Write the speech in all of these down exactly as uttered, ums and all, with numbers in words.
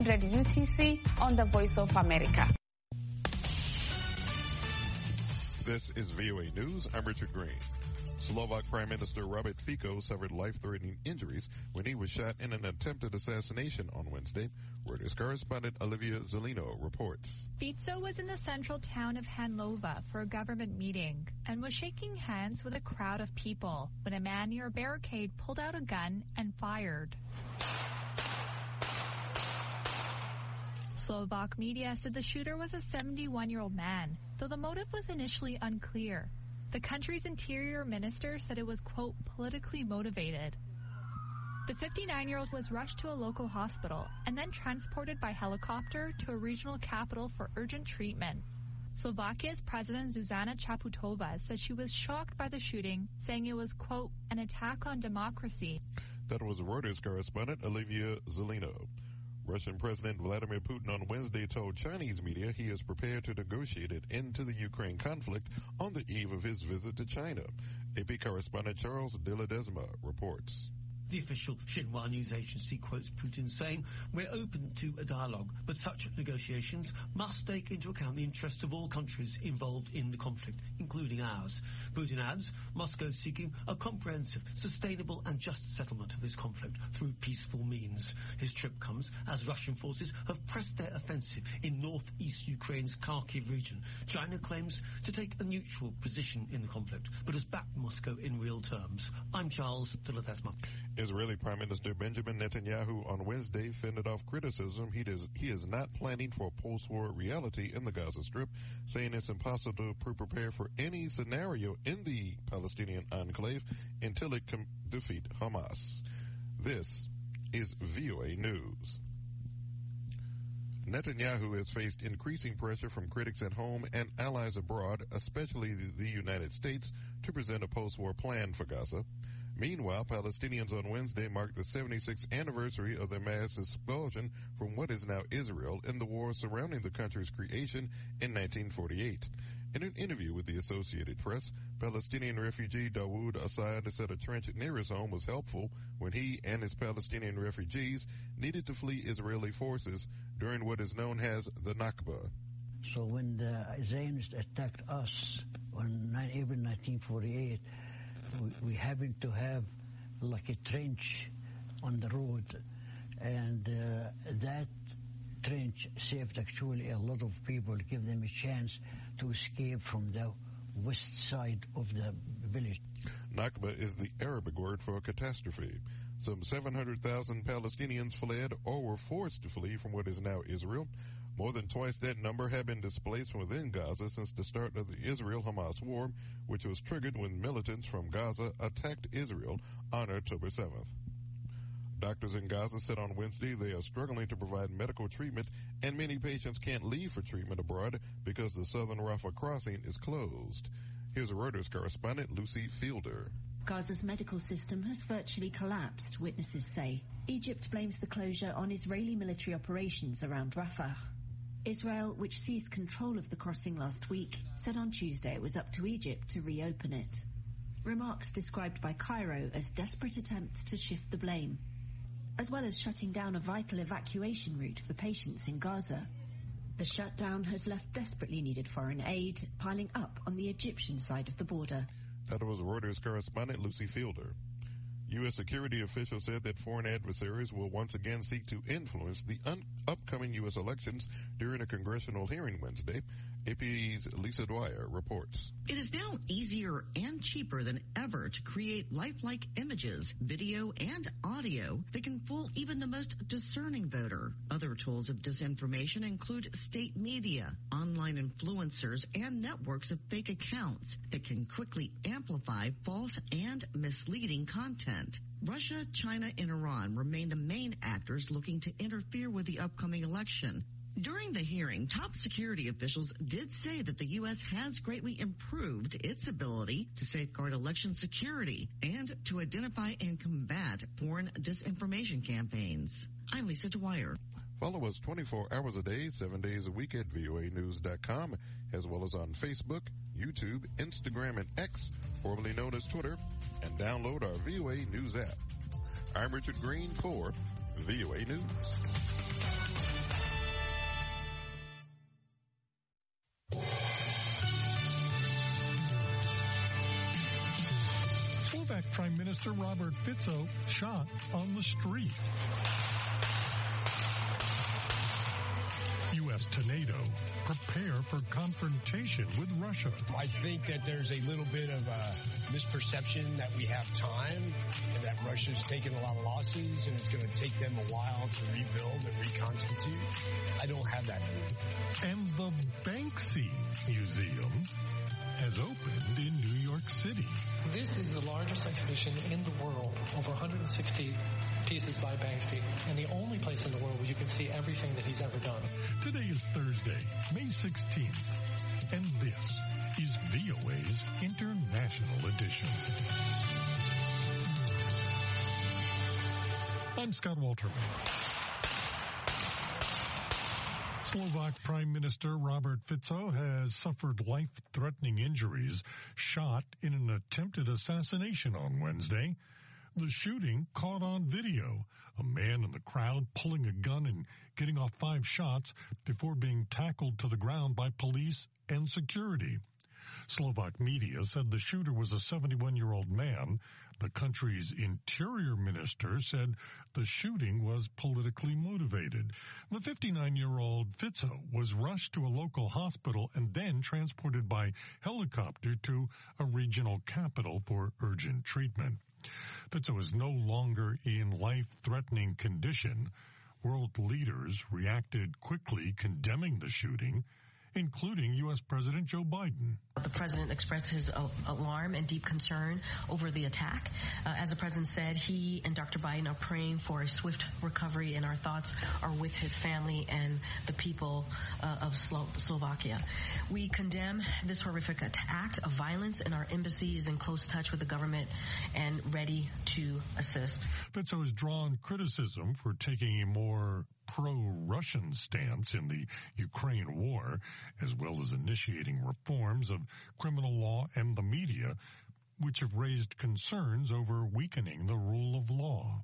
U T C on the Voice of America. This is V O A News. I'm Richard Green. Slovak Prime Minister Robert Fico suffered life-threatening injuries when he was shot in an attempted assassination on Wednesday. Reuters correspondent Olivia Zelino reports. Fico was in the central town of Hanlova for a government meeting and was shaking hands with a crowd of people when a man near a barricade pulled out a gun and fired. Slovak media said the shooter was a seventy-one-year-old man, though the motive was initially unclear. The country's interior minister said it was, quote, politically motivated. The fifty-nine-year-old was rushed to a local hospital and then transported by helicopter to a regional capital for urgent treatment. Slovakia's President Zuzana Čaputová said she was shocked by the shooting, saying it was, quote, an attack on democracy. That was Reuters correspondent Olivia Zelino. Russian President Vladimir Putin on Wednesday told Chinese media he is prepared to negotiate an end to the Ukraine conflict on the eve of his visit to China. A P correspondent Charles de Ledesma reports. The official Xinhua news agency quotes Putin saying, we're open to a dialogue, but such negotiations must take into account the interests of all countries involved in the conflict, including ours. Putin adds, Moscow is seeking a comprehensive, sustainable and just settlement of this conflict through peaceful means. His trip comes as Russian forces have pressed their offensive in northeast Ukraine's Kharkiv region. China claims to take a neutral position in the conflict, but has backed Moscow in real terms. I'm Charles de Ledesma. Israeli Prime Minister Benjamin Netanyahu on Wednesday fended off criticism he does, he is not planning for a post-war reality in the Gaza Strip, saying it's impossible to prepare for any scenario in the Palestinian enclave until it can defeat Hamas. This is V O A News. Netanyahu has faced increasing pressure from critics at home and allies abroad, especially the United States, to present a post-war plan for Gaza. Meanwhile, Palestinians on Wednesday marked the seventy-sixth anniversary of their mass expulsion from what is now Israel in the war surrounding the country's creation in nineteen forty-eight. In an interview with the Associated Press, Palestinian refugee Dawood Assad said a trench near his home was helpful when he and his Palestinian refugees needed to flee Israeli forces during what is known as the Nakba. So when the Zionists attacked us on April nineteen forty-eight, we, we happened to have like a trench on the road, and uh, that trench saved actually a lot of people, give them a chance to escape from the west side of the village. Nakba is the Arabic word for a catastrophe. Some seven hundred thousand Palestinians fled or were forced to flee from what is now Israel. More than twice that number have been displaced from within Gaza since the start of the Israel-Hamas war, which was triggered when militants from Gaza attacked Israel on October seventh. Doctors in Gaza said on Wednesday they are struggling to provide medical treatment, and many patients can't leave for treatment abroad because the southern Rafah crossing is closed. Here's a Reuters correspondent, Lucy Fielder. Gaza's medical system has virtually collapsed, witnesses say. Egypt blames the closure on Israeli military operations around Rafah. Israel, which seized control of the crossing last week, said on Tuesday it was up to Egypt to reopen it. Remarks described by Cairo as desperate attempts to shift the blame, as well as shutting down a vital evacuation route for patients in Gaza. The shutdown has left desperately needed foreign aid piling up on the Egyptian side of the border. That was Reuters correspondent Lucy Fielder. U S security officials said that foreign adversaries will once again seek to influence the un- upcoming U S elections during a congressional hearing Wednesday. A P's Lisa Dwyer reports. It is now easier and cheaper than ever to create lifelike images, video, and audio that can fool even the most discerning voter. Other tools of disinformation include state media, online influencers, and networks of fake accounts that can quickly amplify false and misleading content. Russia, China, and Iran remain the main actors looking to interfere with the upcoming election. During the hearing, top security officials did say that the U S has greatly improved its ability to safeguard election security and to identify and combat foreign disinformation campaigns. I'm Lisa Dwyer. Follow us twenty-four hours a day, seven days a week at V O A news dot com, as well as on Facebook, YouTube, Instagram, and X, formerly known as Twitter, and download our V O A News app. I'm Richard Green for V O A News. Slovak Prime Minister Robert Fico shot on the street. U S to NATO prepare for confrontation with Russia. I think that there's a little bit of a misperception that we have time and that Russia's taken a lot of losses and it's going to take them a while to rebuild and reconstitute. I don't have that view. And the Banksy Museum has opened in New York City. This is the largest exhibition in the world, over one hundred sixty pieces by Banksy, and the only place in the world where you can see everything that he's ever done. Today is Thursday, May sixteenth, and this is V O A's International Edition. I'm Scott Walterman. Slovak Prime Minister Robert Fico has suffered life-threatening injuries shot in an attempted assassination on Wednesday. The shooting caught on video, a man in the crowd pulling a gun and getting off five shots before being tackled to the ground by police and security. Slovak media said the shooter was a seventy-one-year-old man. The country's interior minister said the shooting was politically motivated. The fifty-nine-year-old Fico was rushed to a local hospital and then transported by helicopter to a regional capital for urgent treatment. Fico is no longer in life-threatening condition. World leaders reacted quickly, condemning the shooting, including U S President Joe Biden. The president expressed his uh, alarm and deep concern over the attack. Uh, as the president said, he and Doctor Biden are praying for a swift recovery, and our thoughts are with his family and the people uh, of Slo- Slovakia. We condemn this horrific act of violence, and our embassy is in close touch with the government and ready to assist. Fico has drawn criticism for taking a more pro-Russian stance in the Ukraine war, as well as initiating reforms of criminal law and the media, which have raised concerns over weakening the rule of law.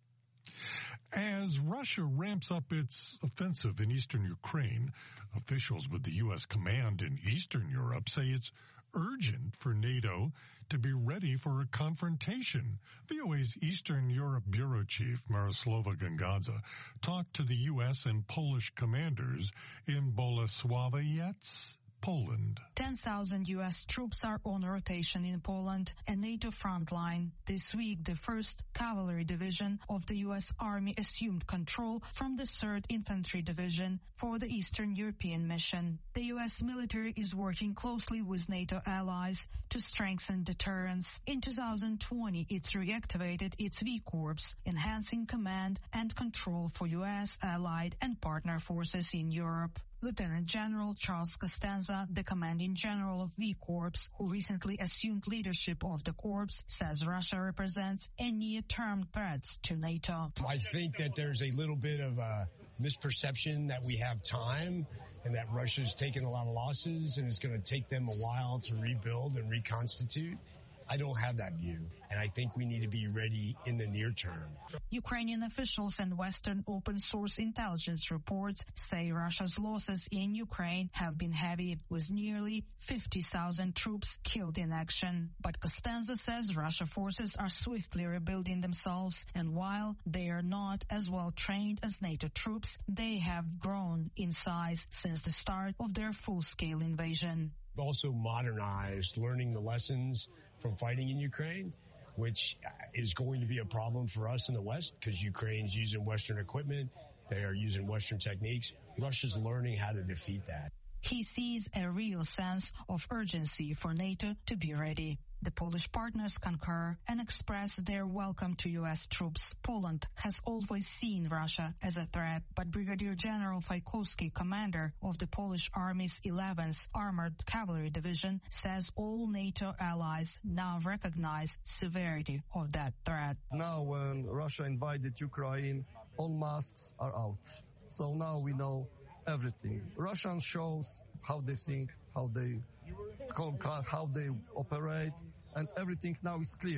As Russia ramps up its offensive in eastern Ukraine, officials with the U S command in Eastern Europe say it's urgent for NATO to be ready for a confrontation. V O A's Eastern Europe Bureau Chief, Miroslava Gangadze, talked to the U S and Polish commanders in Bolesławiec, Poland. ten thousand U S troops are on rotation in Poland, a NATO front line. This week, the first Cavalry Division of the U S Army assumed control from the third Infantry Division for the Eastern European mission. The U S military is working closely with NATO allies to strengthen deterrence. In two thousand twenty, it reactivated its V Corps, enhancing command and control for U S allied and partner forces in Europe. Lieutenant General Charles Costanza, the commanding general of V Corps, who recently assumed leadership of the corps, says Russia represents a near-term threat to NATO. I think that there's a little bit of a misperception that we have time and that Russia's taken a lot of losses and it's going to take them a while to rebuild and reconstitute. I don't have that view, and I think we need to be ready in the near term. Ukrainian officials and Western open-source intelligence reports say Russia's losses in Ukraine have been heavy, with nearly fifty thousand troops killed in action. But Costanza says Russia forces are swiftly rebuilding themselves, and while they are not as well trained as NATO troops, they have grown in size since the start of their full-scale invasion. Also modernized, learning the lessons from fighting in Ukraine, which is going to be a problem for us in the West because Ukraine's using Western equipment. They are using Western techniques. Russia's learning how to defeat that. He sees a real sense of urgency for NATO to be ready. The Polish partners concur and express their welcome to U S troops. Poland has always seen Russia as a threat, but Brigadier General Fajkowski, commander of the Polish Army's eleventh Armored Cavalry Division, says all NATO allies now recognize severity of that threat. Now when Russia invaded Ukraine, all masks are out. So now we know everything. Russian shows how they think, how they how they operate, and everything now is clear.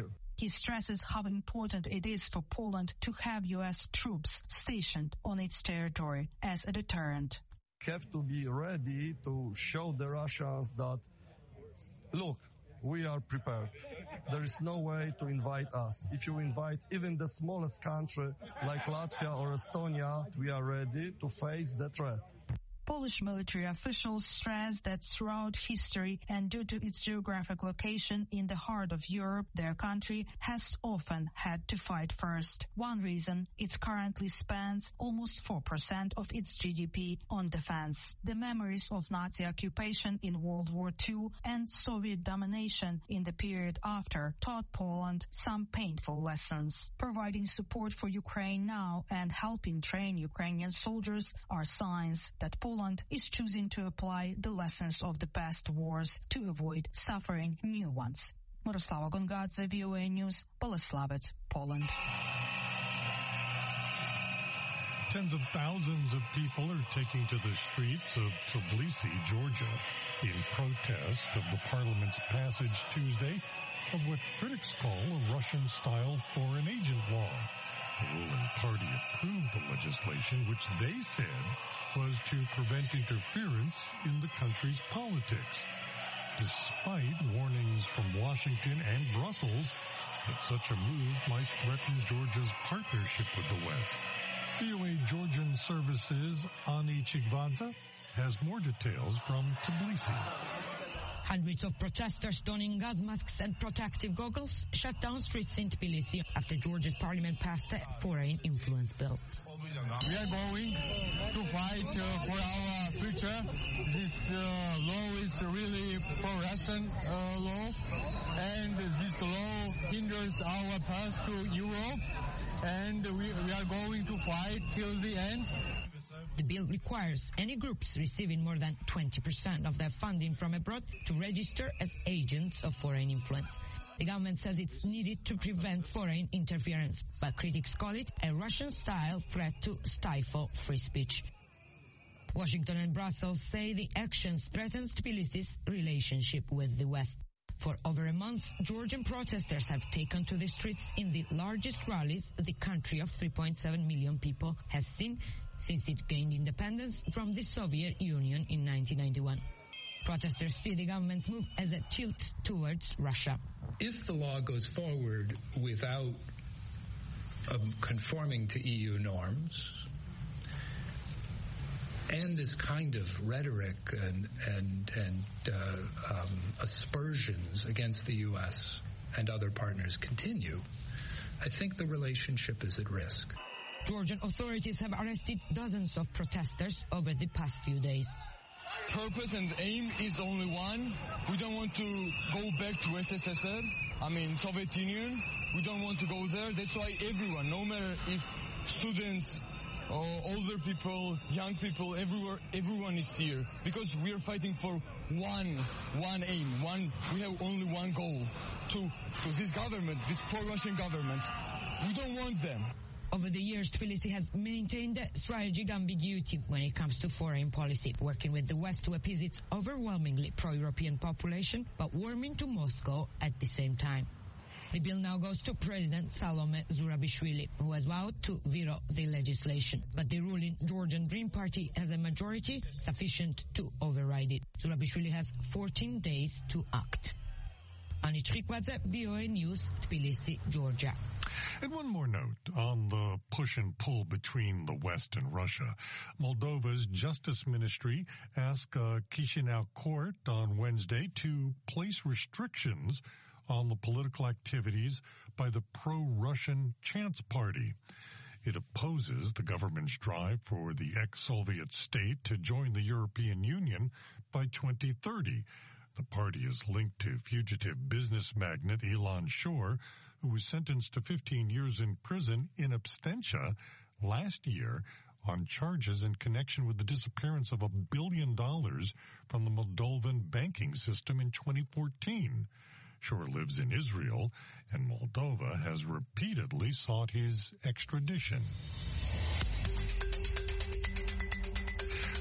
He stresses how important it is for Poland to have U S troops stationed on its territory as a deterrent. We have to be ready to show the Russians that, look, we are prepared. There is no way to invite us. If you invite even the smallest country like Latvia or Estonia, we are ready to face the threat. Polish military officials stress that throughout history and due to its geographic location in the heart of Europe, their country has often had to fight first. One reason, it currently spends almost four percent of its G D P on defense. The memories of Nazi occupation in World War Two and Soviet domination in the period after taught Poland some painful lessons. Providing support for Ukraine now and helping train Ukrainian soldiers are signs that Poland Poland is choosing to apply the lessons of the past wars to avoid suffering new ones. Miroslava Gongadze, V O A News, Bolesławiec, Poland. Tens of thousands of people are taking to the streets of Tbilisi, Georgia, in protest of the parliament's passage Tuesday of what critics call a Russian-style foreign agent law. The ruling party approved the legislation, which they said was to prevent interference in the country's politics, despite warnings from Washington and Brussels that such a move might threaten Georgia's partnership with the West. V O A Georgian Services' Ani Chigvadze has more details from Tbilisi. Hundreds of protesters donning gas masks and protective goggles shut down streets in Tbilisi after Georgia's parliament passed a foreign influence bill. We are going to fight uh, for our future. This uh, law is really pro-Russian uh, law, and this law hinders our path to Europe, and we, we are going to fight till the end. The bill requires any groups receiving more than twenty percent of their funding from abroad to register as agents of foreign influence. The government says it's needed to prevent foreign interference, but critics call it a Russian-style threat to stifle free speech. Washington and Brussels say the actions threaten Tbilisi's relationship with the West. For over a month, Georgian protesters have taken to the streets in the largest rallies the country of three point seven million people has seen since it gained independence from the Soviet Union in nineteen ninety-one. Protesters see the government's move as a tilt towards Russia. If the law goes forward without um, conforming to E U norms, and this kind of rhetoric and and, and uh, um, aspersions against the U S and other partners continue, I think the relationship is at risk. Georgian authorities have arrested dozens of protesters over the past few days. Purpose and aim is only one. We don't want to go back to S S S R, I mean Soviet Union. We don't want to go there. That's why everyone, no matter if students or older people, young people, everywhere, everyone is here. Because we are fighting for one, one aim, one, we have only one goal, to, to this government, this pro-Russian government. We don't want them. Over the years, Tbilisi has maintained a strategic ambiguity when it comes to foreign policy, working with the West to appease its overwhelmingly pro-European population, but warming to Moscow at the same time. The bill now goes to President Salome Zurabishvili, who has vowed to veto the legislation. But the ruling Georgian Dream Party has a majority sufficient to override it. Zurabishvili has fourteen days to act. Ani Chigvadze, V O A News, Tbilisi, Georgia. And one more note on the push and pull between the West and Russia. Moldova's Justice Ministry asked a Chisinau court on Wednesday to place restrictions on the political activities by the pro-Russian Chance Party. It opposes the government's drive for the ex-Soviet state to join the European Union by twenty thirty. The party is linked to fugitive business magnate Ilan Shor, who was sentenced to fifteen years in prison in absentia last year on charges in connection with the disappearance of a billion dollars from the Moldovan banking system in twenty fourteen. Shor lives in Israel, and Moldova has repeatedly sought his extradition. We're following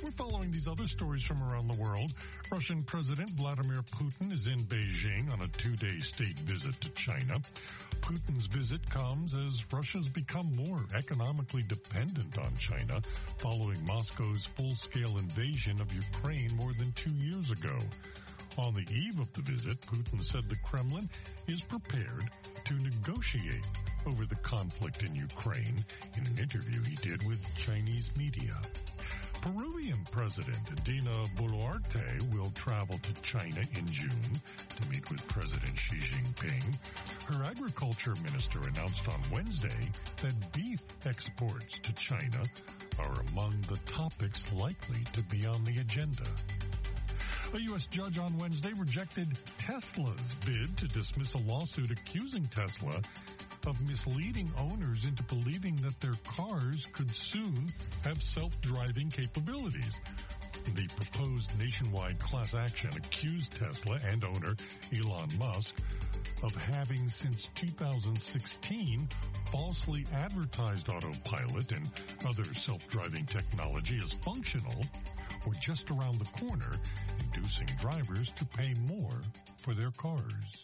In these other stories from around the world, Russian President Vladimir Putin is in Beijing on a two-day state visit to China. Putin's visit comes as Russia's become more economically dependent on China following Moscow's full-scale invasion of Ukraine more than two years ago. On the eve of the visit, Putin said the Kremlin is prepared to negotiate over the conflict in Ukraine in an interview he did with Chinese media. Peruvian President Dina Boluarte will travel to China in June to meet with President Xi Jinping. Her agriculture minister announced on Wednesday that beef exports to China are among the topics likely to be on the agenda. A U S judge on Wednesday rejected Tesla's bid to dismiss a lawsuit accusing Tesla of misleading owners into believing that their cars could soon have self-driving capabilities. The proposed nationwide class action accused Tesla and owner Elon Musk of having since two thousand sixteen falsely advertised autopilot and other self-driving technology as functional or just around the corner, inducing drivers to pay more for their cars.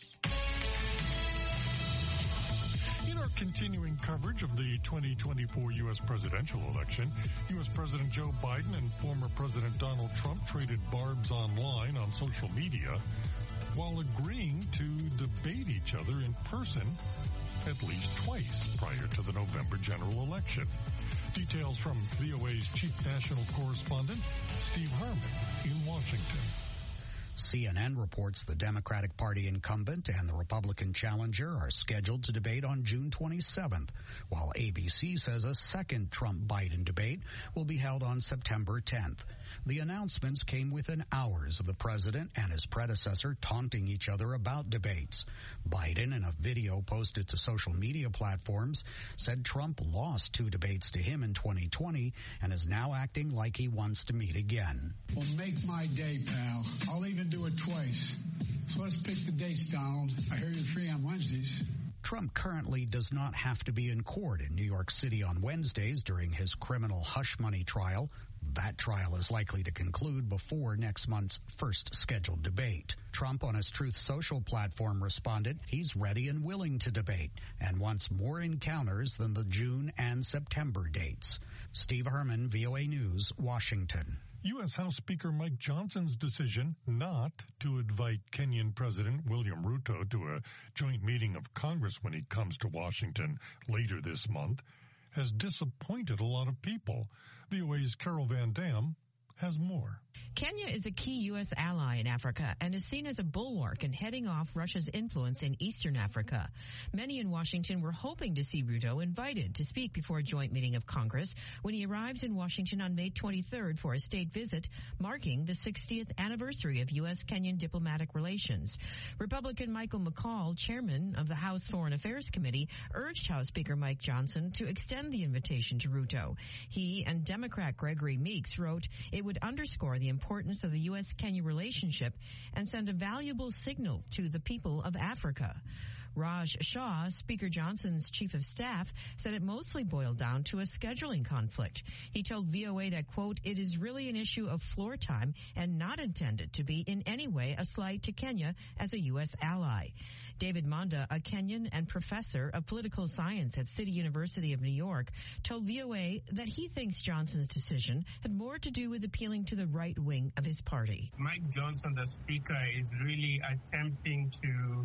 In our continuing coverage of the twenty twenty-four U S presidential election, U S President Joe Biden and former President Donald Trump traded barbs online on social media while agreeing to debate each other in person at least twice prior to the November general election. Details from V O A's chief national correspondent, Steve Herman in Washington. C N N reports the Democratic Party incumbent and the Republican challenger are scheduled to debate on June twenty-seventh, while A B C says a second Trump-Biden debate will be held on September tenth. The announcements came within hours of the president and his predecessor taunting each other about debates. Biden, in a video posted to social media platforms, said Trump lost two debates to him in twenty twenty and is now acting like he wants to meet again. Well, make my day, pal. I'll even do it twice. So let's pick the dates, Donald. I hear you're free on Wednesdays. Trump currently does not have to be in court in New York City on Wednesdays during his criminal hush money trial. That trial is likely to conclude before next month's first scheduled debate. Trump on his Truth Social platform responded he's ready and willing to debate and wants more encounters than the June and September dates. Steve Herman, V O A News, Washington. U S House Speaker Mike Johnson's decision not to invite Kenyan President William Ruto to a joint meeting of Congress when he comes to Washington later this month has disappointed a lot of people. V O A's Carol Van Dam has more. Kenya is a key U S ally in Africa and is seen as a bulwark in heading off Russia's influence in eastern Africa. Many in Washington were hoping to see Ruto invited to speak before a joint meeting of Congress when he arrives in Washington on May twenty-third for a state visit marking the sixtieth anniversary of U S-Kenyan diplomatic relations. Republican Michael McCaul, chairman of the House Foreign Affairs Committee, urged House Speaker Mike Johnson to extend the invitation to Ruto. He and Democrat Gregory Meeks wrote it would underscore the importance of the U S-Kenya relationship and send a valuable signal to the people of Africa. Raj Shah, Speaker Johnson's chief of staff, said it mostly boiled down to a scheduling conflict. He told V O A that, quote, it is really an issue of floor time and not intended to be in any way a slight to Kenya as a U S ally. David Monda, a Kenyan and professor of political science at City University of New York, told V O A that he thinks Johnson's decision had more to do with appealing to the right wing of his party. Mike Johnson, the speaker, is really attempting to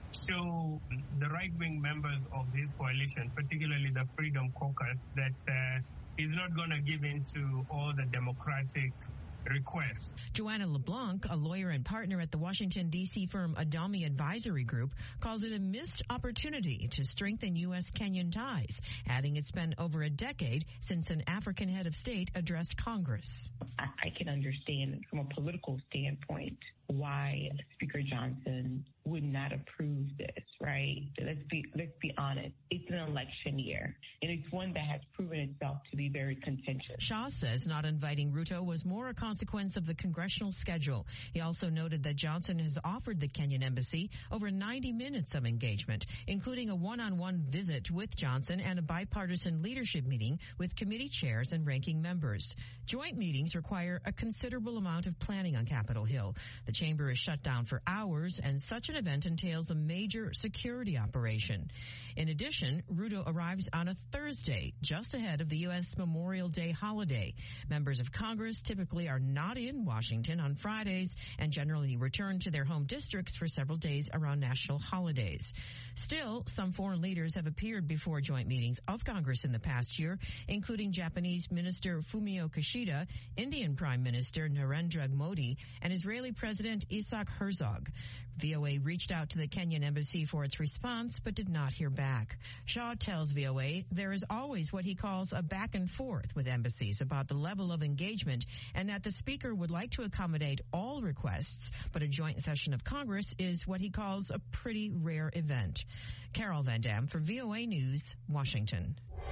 show the right-wing members of his coalition, particularly the Freedom Caucus, that uh, he's not going to give in to all the Democratic requests. Joanna LeBlanc, a lawyer and partner at the Washington, D C firm Adami Advisory Group, calls it a missed opportunity to strengthen U S-Kenyan ties, adding it's been over a decade since an African head of state addressed Congress. I, I can understand from a political standpoint why Speaker Johnson would not approve this, right? Let's be let's be honest. It's an election year, and it's one that has proven itself to be very contentious. Shah says not inviting Ruto was more a consequence of the congressional schedule. He also noted that Johnson has offered the Kenyan embassy over ninety minutes of engagement, including a one-on-one visit with Johnson and a bipartisan leadership meeting with committee chairs and ranking members. Joint meetings require a considerable amount of planning on Capitol Hill. The chamber is shut down for hours, and such an event entails a major security operation. In addition, Ruto arrives on a Thursday, just ahead of the U S Memorial Day holiday. Members of Congress typically are not in Washington on Fridays and generally return to their home districts for several days around national holidays. Still, some foreign leaders have appeared before joint meetings of Congress in the past year, including Japanese Minister Fumio Kishida, Indian Prime Minister Narendra Modi, and Israeli President Isaac Herzog. V O A reached out to the Kenyan embassy for its response, but did not hear back. Shah tells V O A there is always what he calls a back and forth with embassies about the level of engagement, and that the Speaker would like to accommodate all requests, but a joint session of Congress is what he calls a pretty rare event. Carol Van Dam for V O A News, Washington.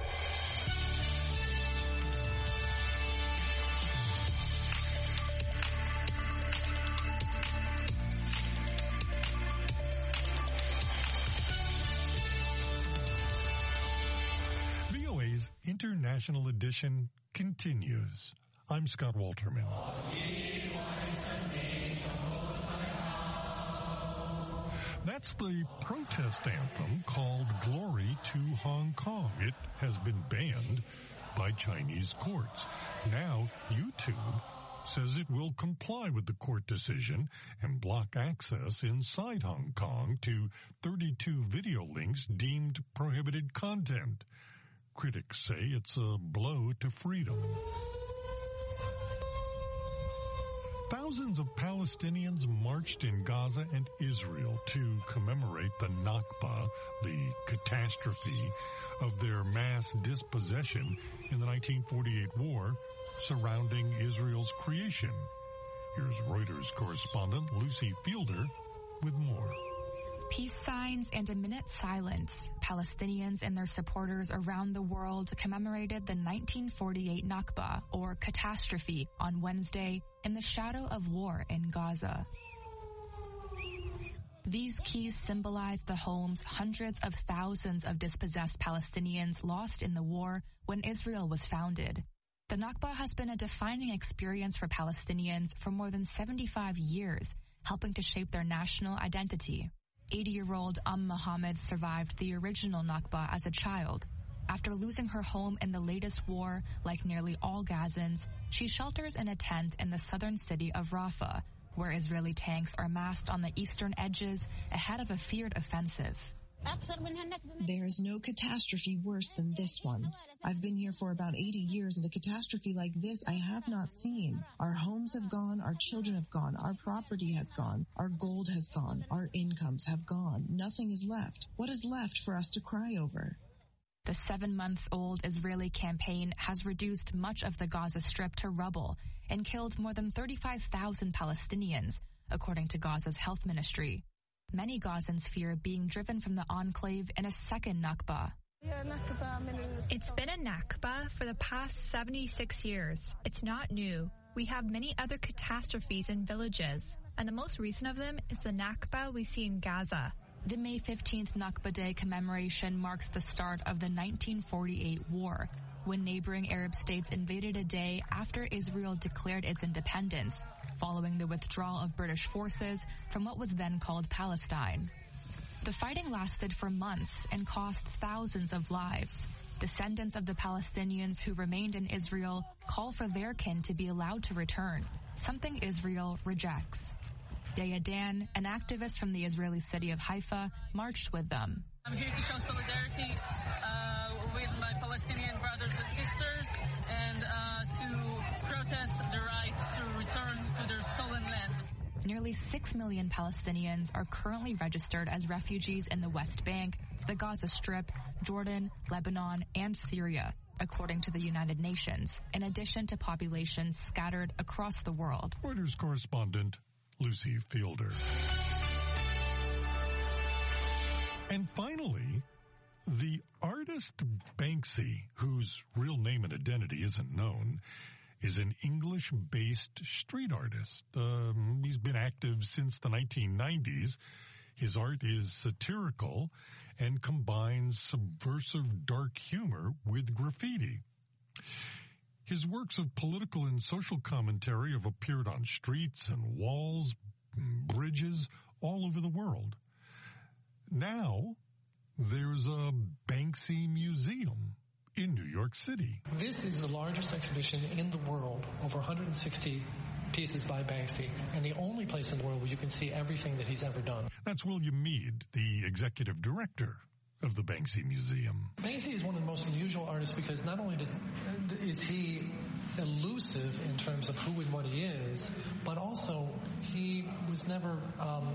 International edition continues. I'm Scott Walterman. That's the protest anthem called Glory to Hong Kong. It has been banned by Chinese courts. Now, YouTube says it will comply with the court decision and block access inside Hong Kong to thirty-two video links deemed prohibited content. Critics say it's a blow to freedom. Thousands of Palestinians marched in Gaza and Israel to commemorate the Nakba, the catastrophe of their mass dispossession in the nineteen forty-eight war surrounding Israel's creation. Here's Reuters correspondent Lucy Fielder with more. Peace signs and a minute silence. Palestinians and their supporters around the world commemorated the nineteen forty-eight Nakba, or catastrophe, on Wednesday in the shadow of war in Gaza. These keys symbolize the homes hundreds of thousands of dispossessed Palestinians lost in the war when Israel was founded. The Nakba has been a defining experience for Palestinians for more than seventy-five years, helping to shape their national identity. eighty-year-old Umm Mohammed survived the original Nakba as a child. After losing her home in the latest war, like nearly all Gazans, she shelters in a tent in the southern city of Rafah, where Israeli tanks are massed on the eastern edges ahead of a feared offensive. There's no catastrophe worse than this one. I've been here for about eighty years, and a catastrophe like this I have not seen. Our homes have gone, our children have gone, our property has gone, our gold has gone, our incomes have gone. Nothing is left. What is left for us to cry over? The seven-month-old Israeli campaign has reduced much of the Gaza Strip to rubble and killed more than thirty-five thousand Palestinians, according to Gaza's health ministry. Many Gazans fear being driven from the enclave in a second Nakba. It's been a Nakba for the past seventy-six years. It's not new. We have many other catastrophes in villages, and the most recent of them is the Nakba we see in Gaza. The May fifteenth Nakba Day commemoration marks the start of the nineteen forty-eight war, when neighboring Arab states invaded a day after Israel declared its independence, following the withdrawal of British forces from what was then called Palestine. The fighting lasted for months and cost thousands of lives. Descendants of the Palestinians who remained in Israel call for their kin to be allowed to return, something Israel rejects. Daya Dan, an activist from the Israeli city of Haifa, marched with them. I'm here to show solidarity uh, with my Palestinian brothers and sisters and uh, to protest the right to return to their stolen land. Nearly six million Palestinians are currently registered as refugees in the West Bank, the Gaza Strip, Jordan, Lebanon, and Syria, according to the United Nations, in addition to populations scattered across the world. Reuters correspondent Lucy Fielder. And finally, the artist Banksy, whose real name and identity isn't known, is an English-based street artist. Um, he's been active since the nineteen nineties. His art is satirical and combines subversive dark humor with graffiti. His works of political and social commentary have appeared on streets and walls, bridges, all over the world. Now, there's a Banksy Museum in New York City. This is the largest exhibition in the world, over one hundred sixty pieces by Banksy, and the only place in the world where you can see everything that he's ever done. That's William Mead, the executive director of the Banksy Museum. Banksy is one of the most unusual artists because not only does, is he elusive in terms of who and what he is, but also he was never, um,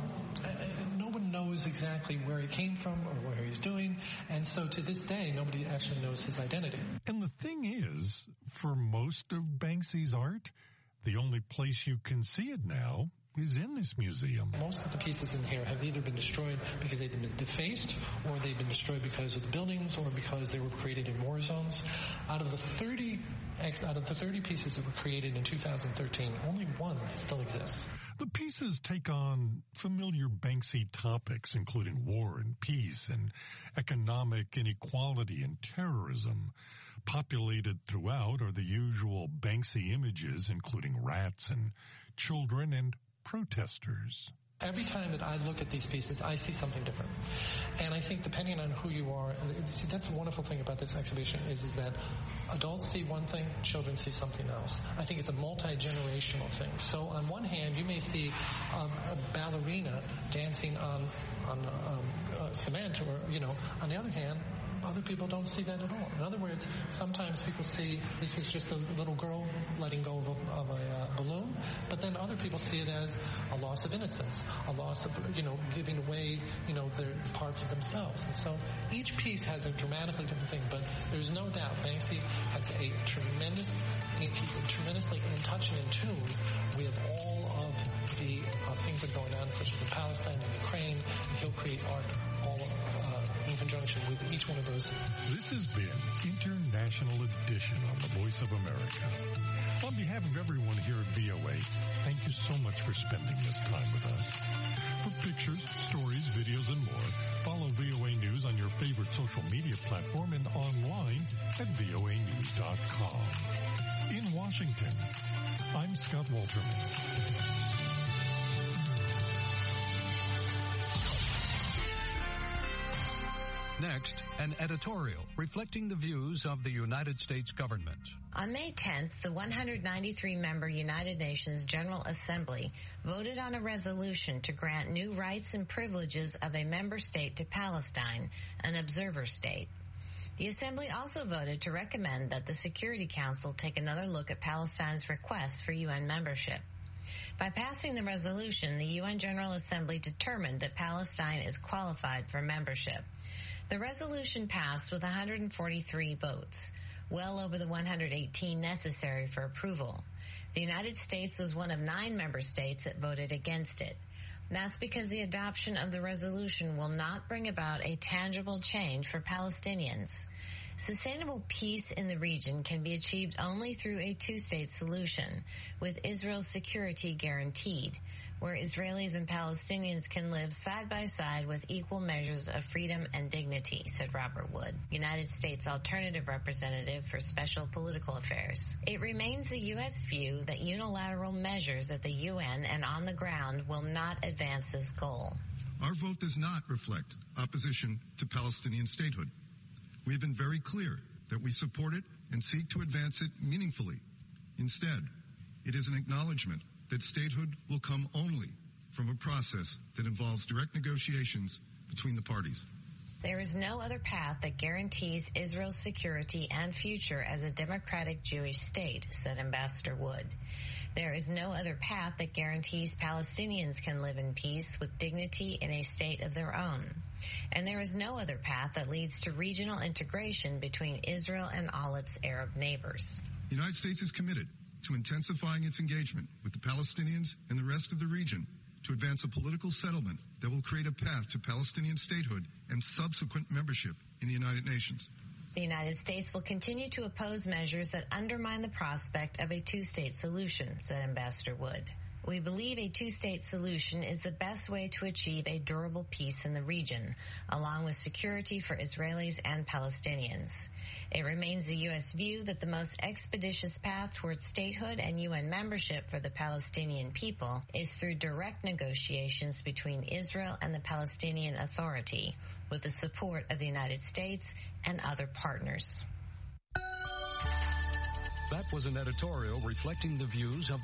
no one knows exactly where he came from or what he's doing, and so to this day, nobody actually knows his identity. And the thing is, for most of Banksy's art, the only place you can see it now is in this museum. Most of the pieces in here have either been destroyed because they've been defaced, or they've been destroyed because of the buildings, or because they were created in war zones. Out of the thirty, out of the thirty pieces that were created in two thousand thirteen, only one still exists. The pieces take on familiar Banksy topics, including war and peace and economic inequality and terrorism. Populated throughout are the usual Banksy images, including rats and children and protesters. Every time that I look at these pieces, I see something different. And I think depending on who you are, see, that's the wonderful thing about this exhibition is, is that adults see one thing, children see something else. I think it's a multi-generational thing. So on one hand, you may see um, a ballerina dancing on, on um, uh, cement, or, you know, on the other hand, other people don't see that at all. In other words, sometimes people see this is just a little girl letting go of a, of a uh, balloon, but then other people see it as a loss of innocence, a loss of, you know, giving away, you know, their parts of themselves. And so each piece has a dramatically different thing, but there's no doubt Banksy has a tremendous, he's tremendously in touch and in tune with all of the uh, things that are going on, such as in Palestine and Ukraine. He'll create art all uh, in conjunction with each one of those. This has been International Edition on the Voice of America. On behalf of everyone here at V O A, thank you so much for spending this time with us. For pictures, stories, videos, and more, follow V O A News on your favorite social media platform and online at V O A news dot com. In Washington, I'm Scott Walterman. Next, an editorial reflecting the views of the United States government. On May tenth, the one hundred ninety-three member United Nations General Assembly voted on a resolution to grant new rights and privileges of a member state to Palestine, an observer state. The Assembly also voted to recommend that the Security Council take another look at Palestine's request for U N membership. By passing the resolution, the U N General Assembly determined that Palestine is qualified for membership. The resolution passed with one hundred forty-three votes, well over the one hundred eighteen necessary for approval. The United States was one of nine member states that voted against it. That's because the adoption of the resolution will not bring about a tangible change for Palestinians. Sustainable peace in the region can be achieved only through a two-state solution, with Israel's security guaranteed, where Israelis and Palestinians can live side by side with equal measures of freedom and dignity, said Robert Wood, United States Alternative Representative for Special Political Affairs. It remains the U S view that unilateral measures at the U N and on the ground will not advance this goal. Our vote does not reflect opposition to Palestinian statehood. We have been very clear that we support it and seek to advance it meaningfully. Instead, it is an acknowledgement that statehood will come only from a process that involves direct negotiations between the parties. There is no other path that guarantees Israel's security and future as a democratic Jewish state, said Ambassador Wood. There is no other path that guarantees Palestinians can live in peace with dignity in a state of their own. And there is no other path that leads to regional integration between Israel and all its Arab neighbors. The United States is committed to intensifying its engagement with the Palestinians and the rest of the region to advance a political settlement that will create a path to Palestinian statehood and subsequent membership in the United Nations. The United States will continue to oppose measures that undermine the prospect of a two-state solution, said Ambassador Wood. We believe a two-state solution is the best way to achieve a durable peace in the region, along with security for Israelis and Palestinians. It remains the U S view that the most expeditious path towards statehood and U N membership for the Palestinian people is through direct negotiations between Israel and the Palestinian Authority, with the support of the United States and other partners. That was an editorial reflecting the views of